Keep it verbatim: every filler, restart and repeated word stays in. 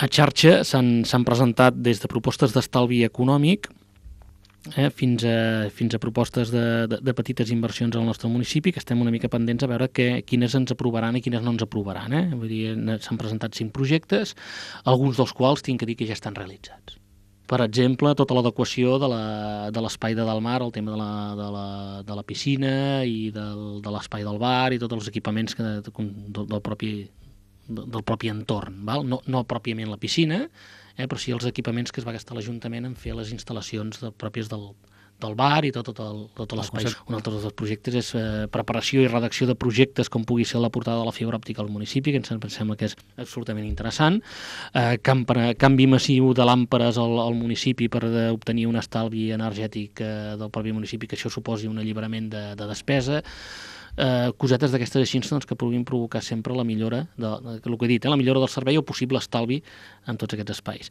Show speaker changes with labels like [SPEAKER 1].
[SPEAKER 1] A xarxa s'han presentat des de propostes d'estalvi econòmic eh, fins, a, fins a propostes de, de, de petites inversions al nostre municipi, que estem una mica pendents a veure que, quines ens aprovaran i quines no ens aprovaran. Eh? Vull dir, s'han presentat cinc projectes, alguns dels quals tinc que dir que ja estan realitzats. Per exemple, tota l'adequació de l'espai de Dalmar, el tema de la, de la, de la piscina i del, de l'espai del bar i tots els equipaments que, del, del propi del propi entorn, val? No, no pròpiament la piscina, eh, però sí els equipaments que es va gastar l'Ajuntament en fer les instal·lacions de, pròpies del, del bar i tot, tot, el, tot l'espai. Un altre dels projectes és eh, preparació i redacció de projectes com pugui ser la portada de la fibra òptica al municipi, que ens sembla que és absolutament interessant. Eh, canvi massiu de làmperes al, al municipi per obtenir un estalvi energètic eh, del propi municipi, que això suposi un alliberament de, de despesa. Eh, cosetes d'aquestes així doncs, que puguin provocar sempre la millora, de, de, el que he dit, eh, la millora del servei o possible estalvi en tots aquests espais.